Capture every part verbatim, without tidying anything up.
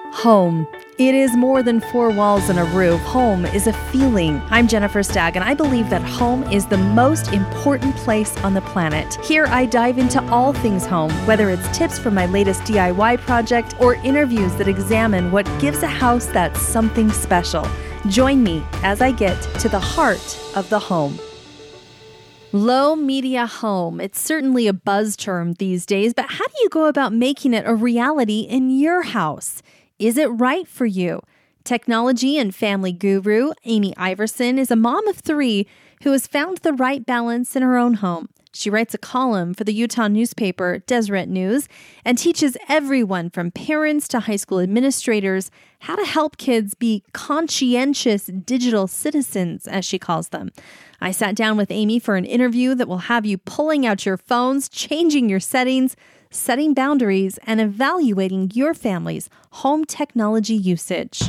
Home. It is more than four walls and a roof. Home is a feeling. I'm Jennifer Stagg, and I believe that home is the most important place on the planet. Here, I dive into all things home, whether it's tips from my latest D I Y project or interviews that examine what gives a house that something special. Join me as I get to the heart of the home. Low media home. It's certainly a buzz term these days, but how do you go about making it a reality in your house? Is it right for you? Technology and family guru Amy Iverson is a mom of three who has found the right balance in her own home. She writes a column for the Utah newspaper Deseret News and teaches everyone from parents to high school administrators how to help kids be conscientious digital citizens, as she calls them. I sat down with Amy for an interview that will have you pulling out your phones, changing your settings, setting boundaries, and evaluating your family's home technology usage.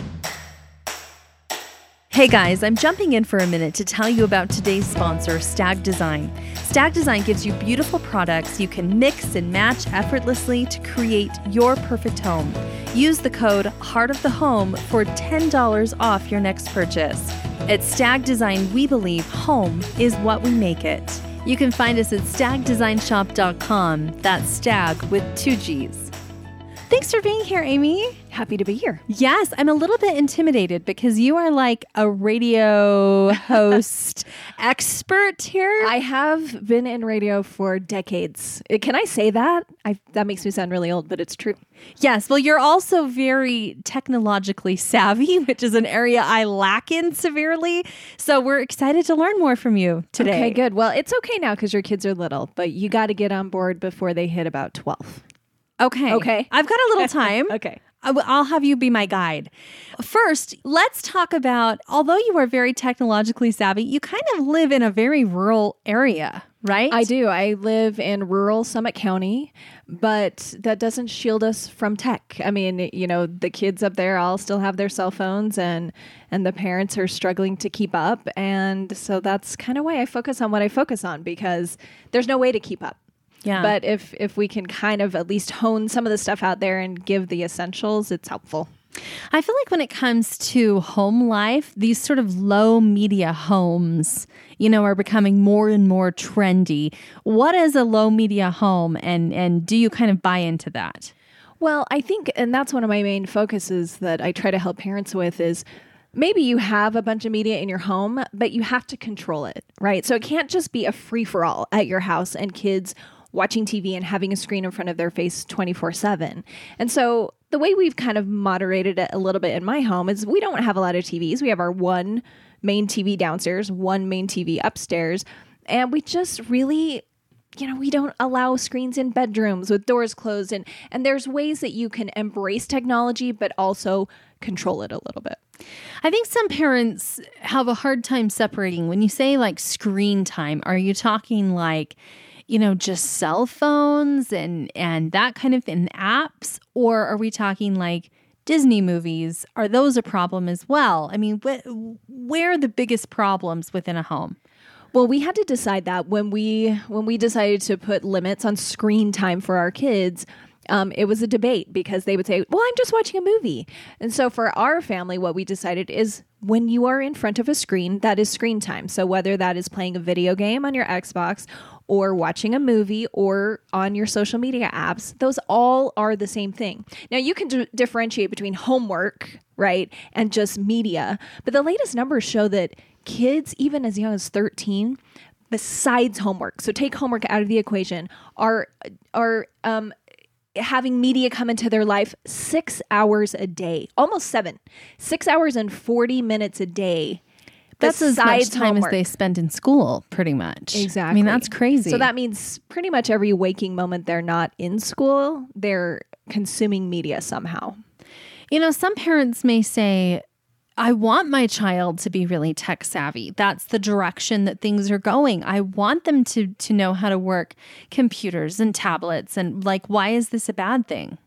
Hey guys, I'm jumping in for a minute to tell you about today's sponsor, Stagg Design. Stagg Design gives you beautiful products you can mix and match effortlessly to create your perfect home. Use the code Heart of the Home for ten dollars off your next purchase. At Stagg Design, we believe home is what we make it. You can find us at stag design shop dot com. That's stag with two G's. Thanks for being here, Amy. Happy to be here. Yes, I'm a little bit intimidated because you are like a radio host expert here. I have been in radio for decades. Uh, Can I say that? I, that makes me sound really old, but it's true. Yes, well, you're also very technologically savvy, which is an area I lack in severely. So we're excited to learn more from you today. Okay, good. Well, it's okay now because your kids are little, but you got to get on board before they hit about twelve. Okay. Okay. I've got a little time. Okay. I w- I'll have you be my guide. First, let's talk about, although you are very technologically savvy, you kind of live in a very rural area, right? I do. I live in rural Summit County, but that doesn't shield us from tech. I mean, you know, the kids up there all still have their cell phones and and the parents are struggling to keep up. And so that's kind of why I focus on what I focus on, because there's no way to keep up. Yeah. But if if we can kind of at least hone some of the stuff out there and give the essentials, it's helpful. I feel like when it comes to home life, these sort of low media homes, you know, are becoming more and more trendy. What is a low media home, and and do you kind of buy into that? Well, I think, and that's one of my main focuses that I try to help parents with is, maybe you have a bunch of media in your home, but you have to control it, right? So it can't just be a free-for-all at your house and kids watching T V and having a screen in front of their face twenty-four seven. And so the way we've kind of moderated it a little bit in my home is we don't have a lot of T Vs. We have our one main T V downstairs, one main T V upstairs, and we just really, you know, we don't allow screens in bedrooms with doors closed. And, and there's ways that you can embrace technology, but also control it a little bit. I think some parents have a hard time separating. When you say like screen time, are you talking like, you know, just cell phones and, and that kind of thing, apps? Or are we talking like Disney movies? Are those a problem as well? I mean, wh- where are the biggest problems within a home? Well, we had to decide that when we when we decided to put limits on screen time for our kids. Um, it was a debate because they would say, well, I'm just watching a movie. And so for our family, what we decided is when you are in front of a screen, that is screen time. So whether that is playing a video game on your Xbox or watching a movie or on your social media apps, those all are the same thing. Now, you can d- differentiate between homework, right, and just media. But the latest numbers show that kids, even as young as thirteen, besides homework, so take homework out of the equation, are are um, having media come into their life six hours a day, almost seven, six hours and forty minutes a day. That's as much time homework. as they spend in school, pretty much. Exactly. I mean, that's crazy. So that means pretty much every waking moment they're not in school, they're consuming media somehow. You know, some parents may say, I want my child to be really tech savvy. That's the direction that things are going. I want them to to know how to work computers and tablets. And like, why is this a bad thing?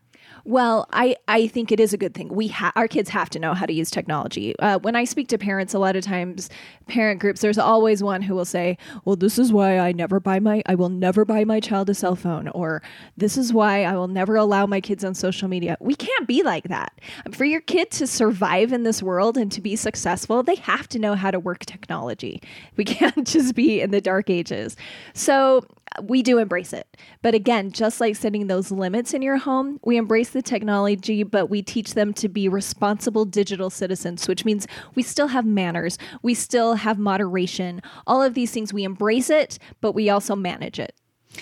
Well, I, I think it is a good thing. We ha- our kids have to know how to use technology. Uh, when I speak to parents, a lot of times, parent groups, there's always one who will say, "Well, this is why I never buy my, I will never buy my child a cell phone," or "This is why I will never allow my kids on social media." We can't be like that. For your kid to survive in this world and to be successful, they have to know how to work technology. We can't just be in the dark ages. So we do embrace it. But again, just like setting those limits in your home, we embrace the technology, but we teach them to be responsible digital citizens, which means we still have manners. We still have moderation. All of these things, we embrace it, but we also manage it.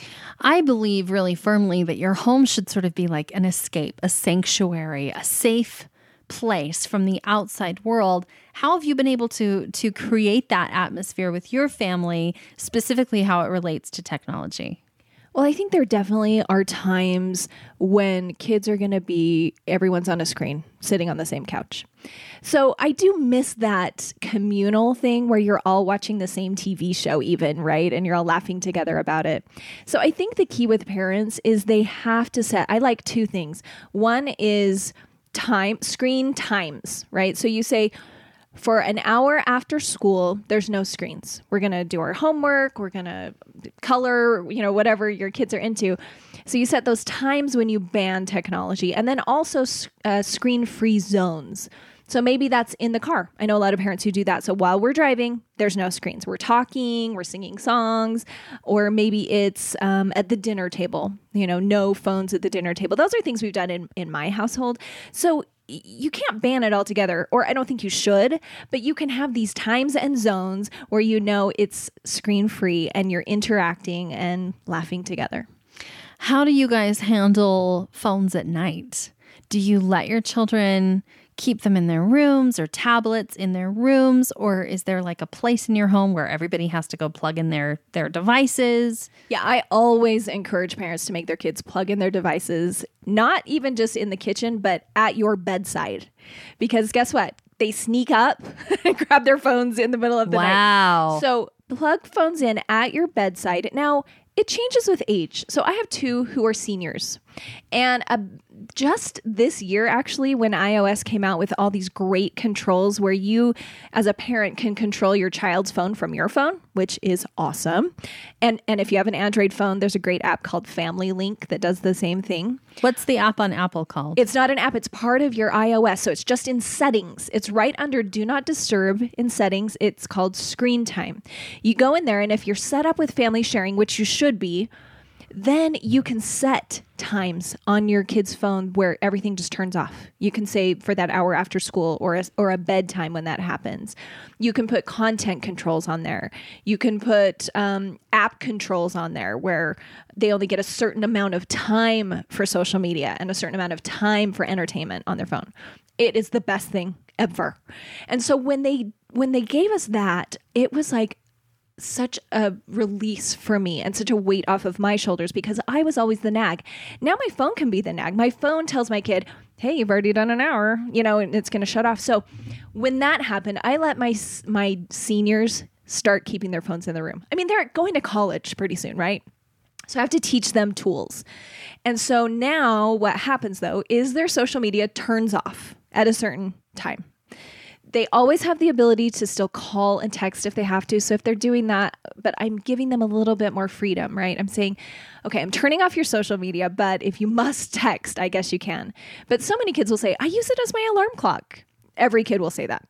I believe really firmly that your home should sort of be like an escape, a sanctuary, a safe place from the outside world. How have you been able to to create that atmosphere with your family, specifically how it relates to technology? Well, I think there definitely are times when kids are going to be, everyone's on a screen, sitting on the same couch. So I do miss that communal thing where you're all watching the same T V show even, right? And you're all laughing together about it. So I think the key with parents is they have to set, I like two things. One is time, screen times, right? So you say, for an hour after school, there's no screens. We're going to do our homework. We're going to color, you know, whatever your kids are into. So you set those times when you ban technology, and then also uh, screen-free zones. So maybe that's in the car. I know a lot of parents who do that. So while we're driving, there's no screens. We're talking, we're singing songs, or maybe it's um, at the dinner table, you know, no phones at the dinner table. Those are things we've done in, in my household. So you can't ban it altogether, or I don't think you should, but you can have these times and zones where you know it's screen-free and you're interacting and laughing together. How do you guys handle phones at night? Do you let your children keep them in their rooms or tablets in their rooms? Or is there like a place in your home where everybody has to go plug in their, their devices? Yeah, I always encourage parents to make their kids plug in their devices, not even just in the kitchen, but at your bedside. Because guess what? They sneak up and grab their phones in the middle of the wow. night. Wow. So plug phones in at your bedside. Now, it changes with age. So I have two who are seniors. And uh, just this year, actually, when iOS came out with all these great controls where you, as a parent, can control your child's phone from your phone, which is awesome. And and if you have an Android phone, there's a great app called Family Link that does the same thing. What's the app on Apple called? It's not an app. It's part of your iOS. So it's just in settings. It's right under Do Not Disturb in settings. It's called Screen Time. You go in there, and if you're set up with family sharing, which you should be, then you can set times on your kid's phone where everything just turns off. You can say for that hour after school or a, or a bedtime when that happens. You can put content controls on there. You can put um, app controls on there where they only get a certain amount of time for social media and a certain amount of time for entertainment on their phone. It is the best thing ever. And so when they when they gave us that, it was like such a release for me and such a weight off of my shoulders because I was always the nag. Now my phone can be the nag. My phone tells my kid, hey, you've already done an hour, you know, and it's going to shut off. So when that happened, I let my my seniors start keeping their phones in the room. I mean, they're going to college pretty soon, right? So I have to teach them tools. And so now what happens, though, is their social media turns off at a certain time. They always have the ability to still call and text if they have to. So if they're doing that, but I'm giving them a little bit more freedom, right? I'm saying, okay, I'm turning off your social media, but if you must text, I guess you can. But so many kids will say, I use it as my alarm clock. Every kid will say that.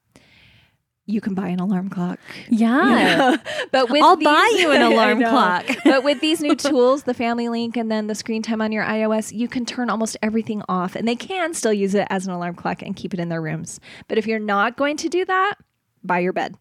You can buy an alarm clock. Yeah. You know? But with I'll these, buy you an alarm clock. But with these new tools, the Family Link and then the screen time on your iOS, you can turn almost everything off. And they can still use it as an alarm clock and keep it in their rooms. But if you're not going to do that, buy your bed.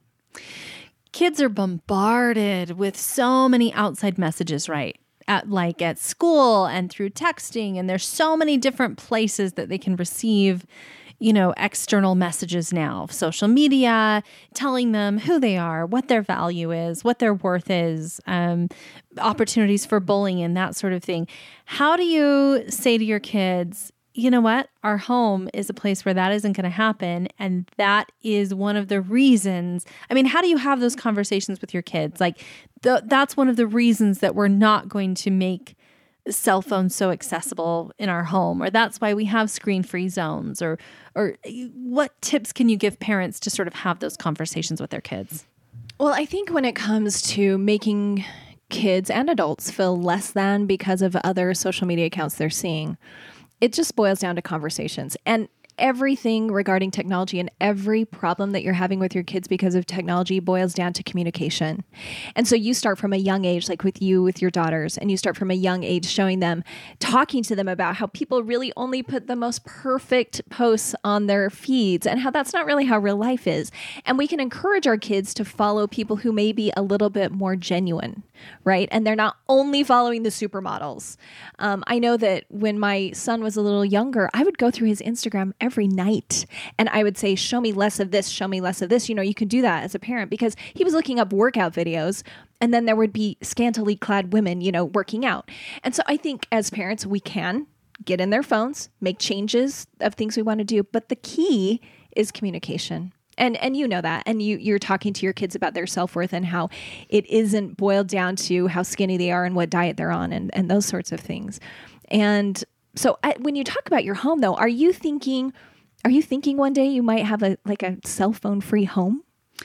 Kids are bombarded with so many outside messages, right? At, like at school and through texting. And there's so many different places that they can receive, you know, external messages now, social media, telling them who they are, what their value is, what their worth is, um, opportunities for bullying and that sort of thing. How do you say to your kids, you know what, our home is a place where that isn't going to happen. And that is one of the reasons. I mean, how do you have those conversations with your kids? Like, the, that's one of the reasons that we're not going to make cell phones so accessible in our home, or that's why we have screen-free zones, or or what tips can you give parents to sort of have those conversations with their kids? Well, I think when it comes to making kids and adults feel less than because of other social media accounts they're seeing, it just boils down to conversations. And everything regarding technology and every problem that you're having with your kids because of technology boils down to communication. And so you start from a young age, like with you, with your daughters, and you start from a young age showing them, talking to them about how people really only put the most perfect posts on their feeds and how that's not really how real life is. And we can encourage our kids to follow people who may be a little bit more genuine, right? And they're not only following the supermodels. Um, I know that when my son was a little younger, I would go through his Instagram every every night. And I would say, show me less of this, show me less of this. You know, you can do that as a parent because he was looking up workout videos and then there would be scantily clad women, you know, working out. And so I think as parents, we can get in their phones, make changes of things we want to do. But the key is communication. And and you know that. And you, you're talking to your kids about their self-worth and how it isn't boiled down to how skinny they are and what diet they're on and, and those sorts of things. And so I, when you talk about your home, though, are you thinking, are you thinking one day you might have a like a cell phone free home?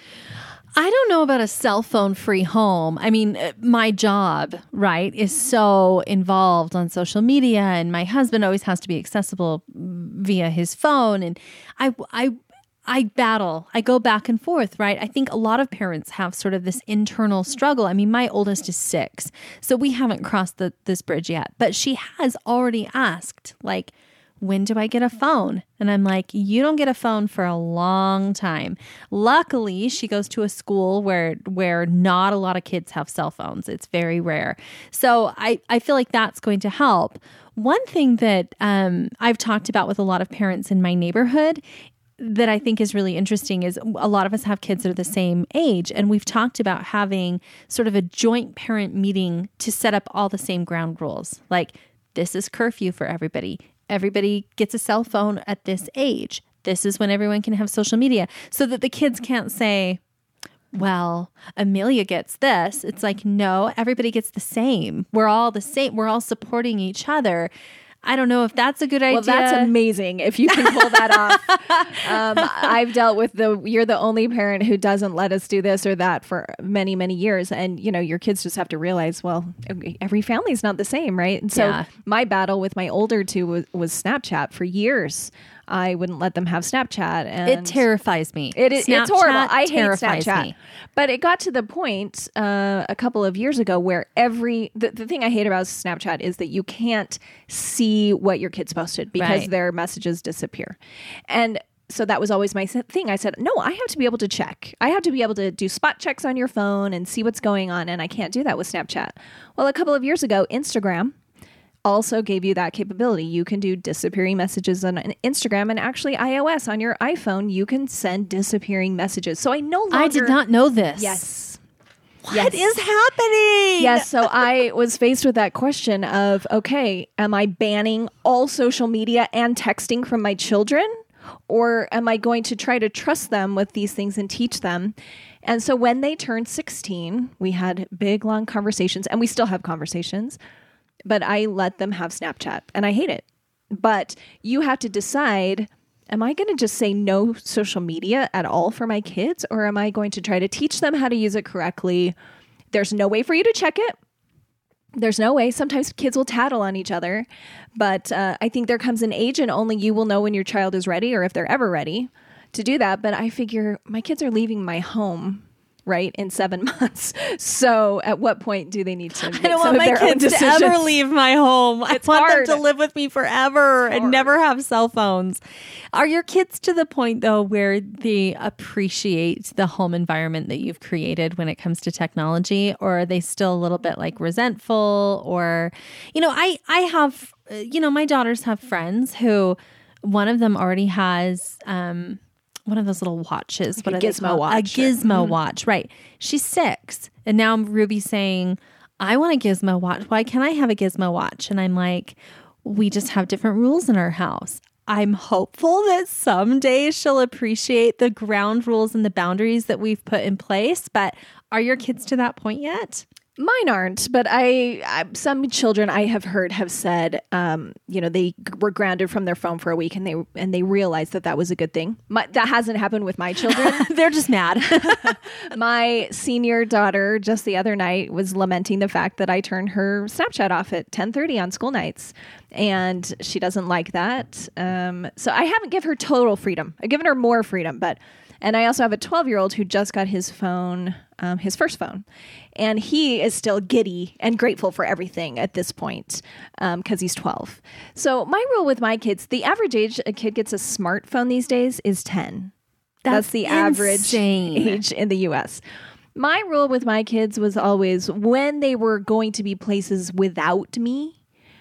I don't know about a cell phone free home. I mean, my job, right, is so involved on social media, and my husband always has to be accessible via his phone. And I, I, I battle. I go back and forth, right? I think a lot of parents have sort of this internal struggle. I mean, my oldest is six, so we haven't crossed the, this bridge yet. But she has already asked, like, when do I get a phone? And I'm like, you don't get a phone for a long time. Luckily, she goes to a school where where not a lot of kids have cell phones. It's very rare. So I, I feel like that's going to help. One thing that um, I've talked about with a lot of parents in my neighborhood that I think is really interesting is a lot of us have kids that are the same age, and we've talked about having sort of a joint parent meeting to set up all the same ground rules. Like, this is curfew for everybody. Everybody gets a cell phone at this age. This is when everyone can have social media, so that the kids can't say, well, Amelia gets this. It's like, no, everybody gets the same. We're all the same. We're all supporting each other. I don't know if that's a good idea. Well, that's amazing if you can pull that off. Um, I've dealt with the, you're the only parent who doesn't let us do this or that for many, many years. And, you know, your kids just have to realize, well, every family is not the same, right? And so yeah. My battle with my older two was, was Snapchat for years. I wouldn't let them have Snapchat. And it terrifies me. It is it's horrible. I hate Snapchat. Me. But it got to the point uh, a couple of years ago where every the, the thing I hate about Snapchat is that you can't see what your kids posted because right. their messages disappear. And so that was always my thing. I said, no, I have to be able to check. I have to be able to do spot checks on your phone and see what's going on. And I can't do that with Snapchat. Well, a couple of years ago, Instagram also gave you that capability. You can do disappearing messages on Instagram, and actually iOS on your iPhone, you can send disappearing messages. So I no longer... I did not know this. Yes. What yes. is happening? Yes. So I was faced with that question of, okay, am I banning all social media and texting from my children? Or am I going to try to trust them with these things and teach them? And so when they turned sixteen, we had big, long conversations, and we still have conversations. But I let them have Snapchat, and I hate it. But you have to decide, am I going to just say no social media at all for my kids, or am I going to try to teach them how to use it correctly? There's no way for you to check it. There's no way. Sometimes kids will tattle on each other. But uh, I think there comes an age, and only you will know when your child is ready, or if they're ever ready to do that. But I figure my kids are leaving my home, right, in seven months. So at what point do they need to make I don't some want of my their kids to ever leave my home. It's I want hard. them to live with me forever and never have cell phones. Are your kids to the point, though, where they appreciate the home environment that you've created when it comes to technology? Or are they still a little bit like resentful? Or, you know, I, I have, you know, my daughters have friends who one of them already has, um, one of those little watches. Like what a gizmo watch. A gizmo mm-hmm. watch, right. She's six. And now Ruby's saying, I want a gizmo watch. Why can't I have a gizmo watch? And I'm like, we just have different rules in our house. I'm hopeful that someday she'll appreciate the ground rules and the boundaries that we've put in place. But are your kids to that point yet? Mine aren't, but I, I some children I have heard have said, um, you know, they g- were grounded from their phone for a week and they and they realized that that was a good thing. My, that hasn't happened with my children. They're just mad. My senior daughter just the other night was lamenting the fact that I turned her Snapchat off at ten thirty on school nights, and she doesn't like that. Um, so I haven't given her total freedom. I've given her more freedom, but. And I also have a twelve-year-old who just got his phone, um, his first phone. And he is still giddy and grateful for everything at this point because um, he's twelve. So my rule with my kids, the average age a kid gets a smartphone these days is ten. That's, That's the insane. average age in the U S. My rule with my kids was always when they were going to be places without me,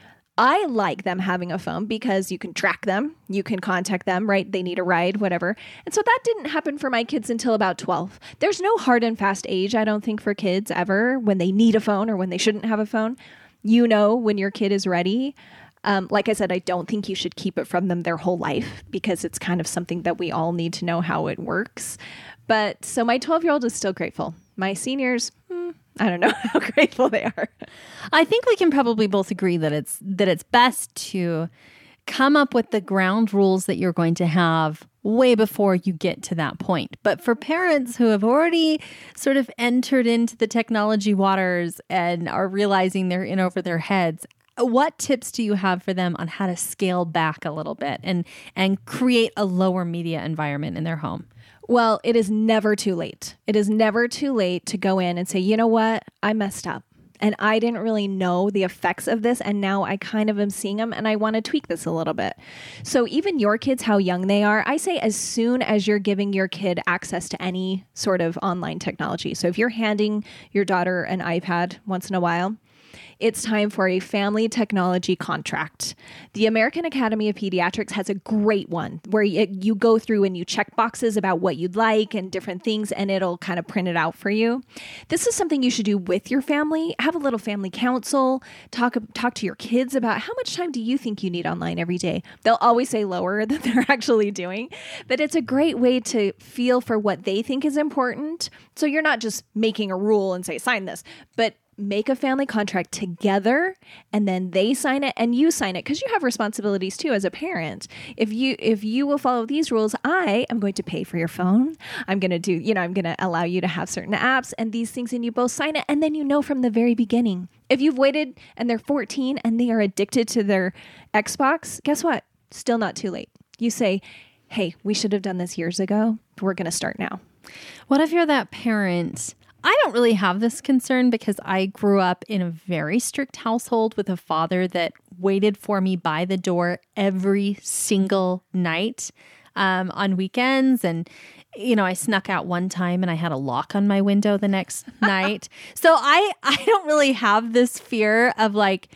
I like them having a phone because you can track them, you can contact them, right? They need a ride, whatever. And so that didn't happen for my kids until about twelve. There's no hard and fast age, I don't think, for kids ever when they need a phone or when they shouldn't have a phone. You know when your kid is ready. Um, like I said, I don't think you should keep it from them their whole life because it's kind of something that we all need to know how it works. But so my twelve-year-old is still grateful. My seniors, hmm, I don't know how grateful they are. I think we can probably both agree that it's that it's best to come up with the ground rules that you're going to have way before you get to that point. But for parents who have already sort of entered into the technology waters and are realizing they're in over their heads, what tips do you have for them on how to scale back a little bit and and create a lower media environment in their home? Well, it is never too late. It is never too late to go in and say, you know what? I messed up and I didn't really know the effects of this. And now I kind of am seeing them and I want to tweak this a little bit. So even your kids, how young they are, I say as soon as you're giving your kid access to any sort of online technology. So if you're handing your daughter an iPad once in a while, it's time for a family technology contract. The American Academy of Pediatrics has a great one where you, you go through and you check boxes about what you'd like and different things, and it'll kind of print it out for you. This is something you should do with your family. Have a little family council. Talk, talk to your kids about how much time do you think you need online every day. They'll always say lower than they're actually doing, but it's a great way to feel for what they think is important. So you're not just making a rule and say, sign this, but make a family contract together and then they sign it and you sign it because you have responsibilities too as a parent. If you if you will follow these rules, I am going to pay for your phone. I'm going to do, you know, I'm going to allow you to have certain apps and these things and you both sign it and then you know from the very beginning. If you've waited and they're fourteen and they are addicted to their Xbox, guess what? Still not too late. You say, hey, we should have done this years ago. We're going to start now. What if you're that parent? I don't really have this concern because I grew up in a very strict household with a father that waited for me by the door every single night um, on weekends. And, you know, I snuck out one time and I had a lock on my window the next night. So I, I don't really have this fear of like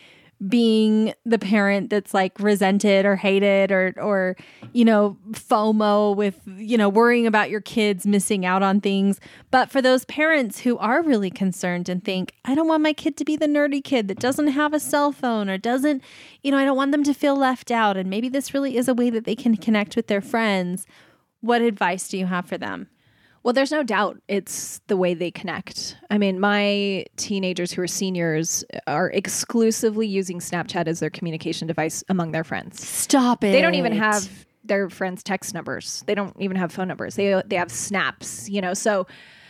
being the parent that's like resented or hated or, or, you know, FOMO with, you know, worrying about your kids missing out on things. But for those parents who are really concerned and think, I don't want my kid to be the nerdy kid that doesn't have a cell phone or doesn't, you know, I don't want them to feel left out. And maybe this really is a way that they can connect with their friends. What advice do you have for them? Well, there's no doubt it's the way they connect. I mean, my teenagers who are seniors are exclusively using Snapchat as their communication device among their friends. Stop it. They don't even have their friends' text numbers. They don't even have phone numbers. They they have snaps, you know. So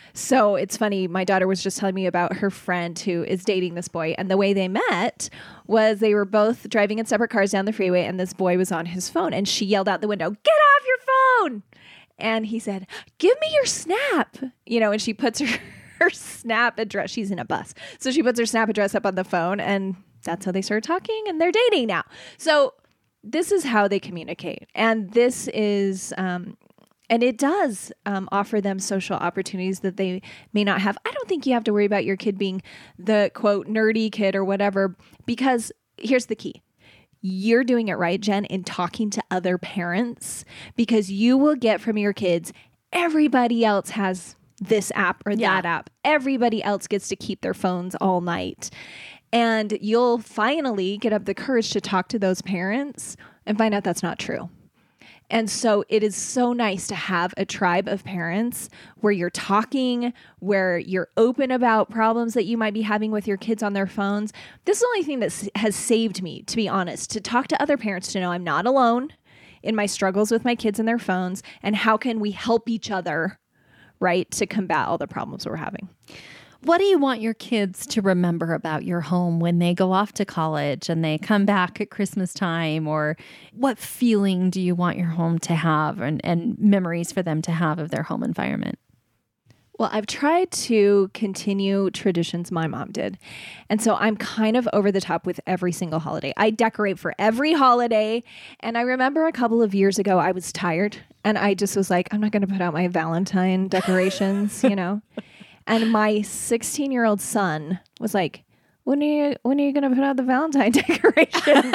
so it's funny. My daughter was just telling me about her friend who is dating this boy. And the way they met was they were both driving in separate cars down the freeway. And this boy was on his phone. And she yelled out the window, get off your phone. And he said, give me your Snap, you know, and she puts her, her Snap address. She's in a bus. So she puts her Snap address up on the phone and that's how they started talking and they're dating now. So this is how they communicate. And this is, um, and it does um, offer them social opportunities that they may not have. I don't think you have to worry about your kid being the quote nerdy kid or whatever, because here's the key. You're doing it right, Jen, in talking to other parents because you will get from your kids, everybody else has this app or yeah. that app. Everybody else gets to keep their phones all night. And you'll finally get up the courage to talk to those parents and find out that's not true. And so it is so nice to have a tribe of parents where you're talking, where you're open about problems that you might be having with your kids on their phones. This is the only thing that s- has saved me, to be honest, to talk to other parents, to know I'm not alone in my struggles with my kids and their phones, and how can we help each other, right, to combat all the problems we're having. What do you want your kids to remember about your home when they go off to college and they come back at Christmas time? Or what feeling do you want your home to have, and, and memories for them to have of their home environment? Well, I've tried to continue traditions my mom did. And so I'm kind of over the top with every single holiday. I decorate for every holiday. And I remember a couple of years ago, I was tired and I just was like, I'm not going to put out my Valentine decorations, you know? And my sixteen-year-old son was like, when are you, when are you going to put out the Valentine decorations?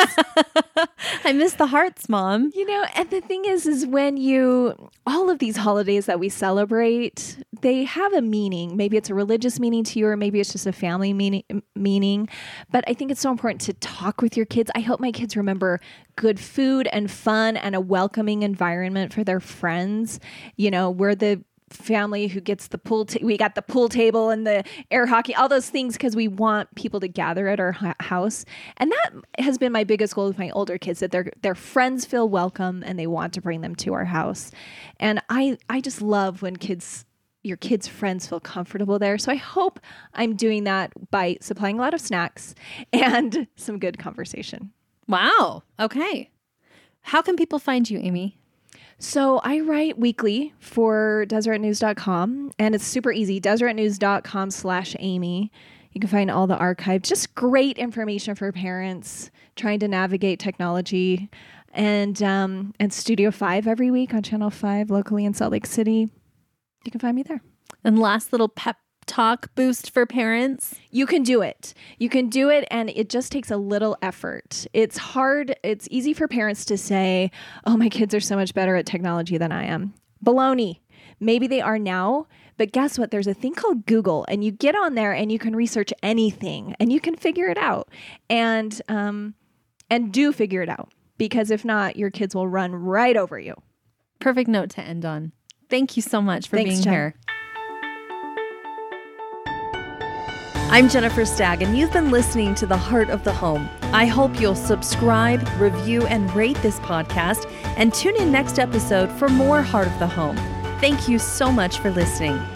I miss the hearts, Mom. You know, and the thing is, is when you, all of these holidays that we celebrate, they have a meaning. Maybe it's a religious meaning to you, or maybe it's just a family meaning, meaning. But I think it's so important to talk with your kids. I hope my kids remember good food and fun and a welcoming environment for their friends. You know, we're the family who gets the pool, ta- we got the pool table and the air hockey, all those things, because we want people to gather at our ha- house. And that has been my biggest goal with my older kids, that their their friends feel welcome and they want to bring them to our house. And I I just love when kids, your kids' friends feel comfortable there. So I hope I'm doing that by supplying a lot of snacks and some good conversation. Wow. Okay. How can people find you, Amy? So I write weekly for Deseret News dot com, and it's super easy. Deseret News dot com slash Amy. You can find all the archive. Just great information for parents trying to navigate technology. And um, and Studio five every week on Channel five locally in Salt Lake City. You can find me there. And last little pep talk boost for parents. You can do it. You can do it, and it just takes a little effort. It's hard. It's easy for parents to say, oh, my kids are so much better at technology than I am. Baloney. Maybe they are now, but guess what? There's a thing called Google, and you get on there and you can research anything and you can figure it out. And um, and do figure it out, because if not, your kids will run right over you. Perfect note to end on. Thank you so much for Thanks, being Jen. here. I'm Jennifer Stagg, and you've been listening to The Heart of the Home. I hope you'll subscribe, review, and rate this podcast, and tune in next episode for more Heart of the Home. Thank you so much for listening.